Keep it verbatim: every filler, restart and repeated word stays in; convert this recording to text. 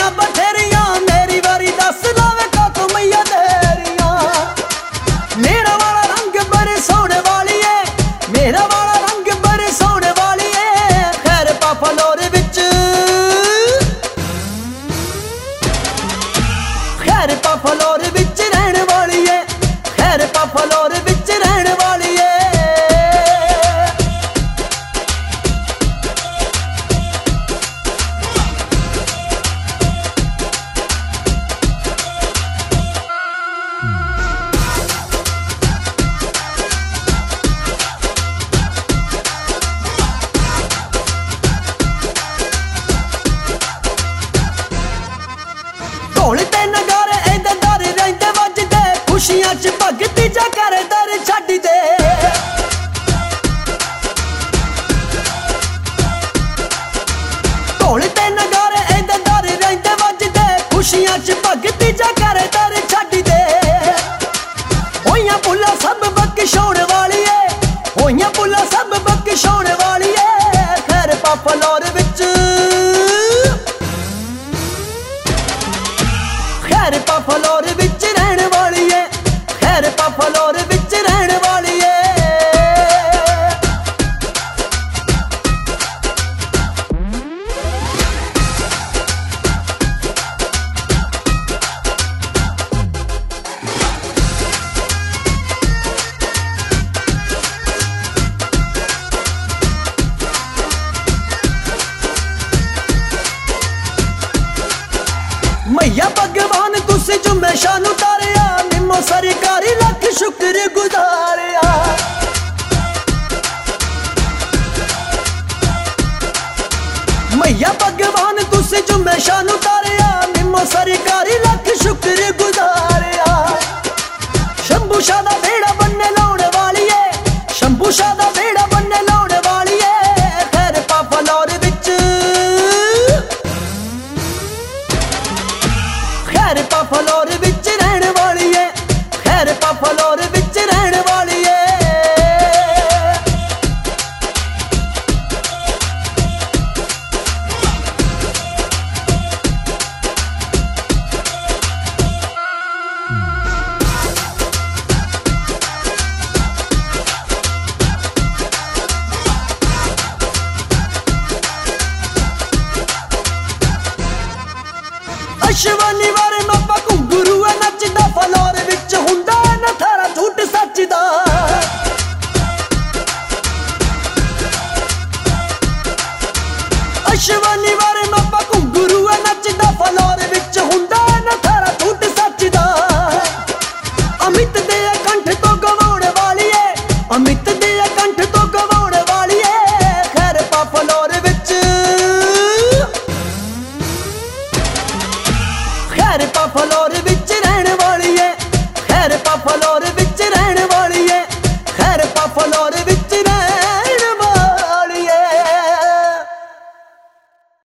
बथेरिया मेरी बारी दस लावे का तू मैया तेरिया। मेरा वाला रंग बड़े सोने वाली है, मेरा वाला रंग बड़े सोने वाली है। खैर पा फलोर विच, खैर पा फलोर विच रहने वाली है, खैर पा फलोर विच रहने वाली है। ढोल ते नगारे एदे दर रहिंदे वजदे, खुशियां च भगती जा कर दर छड्ड दे। ढोल ते नगारे एदे दर रहिंदे वजदे, खुशियां च भगती जा कर दर छड्ड दे। होइयां पुल्ला सब बख्शोण वाली है, होइयां पुल्ला सब बख्शोण वाली है। खैर पा फलोर विच, खैर पा फलोर विच रहने वाली है, खैर पा फलोर विच रहने वाली है। मैया भगवान तुसी जुम्मे शान उतारिया, निम्मो सरकारी लख शुक्र गुजारिया। मैया भगवान तुसी जुम्मे शान उतारिया, निम्मो सरकारी लख शुक्र गुजारिया। शंभू शाह दा बेड़ा बनने लाने वाली है, शंभू शाह दा बेड़ा बनने लाने वाली है। खैर पा फलोर विच, खैर पा फलोर विच रहने वाली है, खैर पा फलोर विच रहने वाली है। अश्वनी वारे मप्पा घुंगरू है नचदा, फलोर विच हुंदा न थारा झूठ सच दा। अश्वनी वारे मप्पा घुंगरू है नचदा, फलोर विच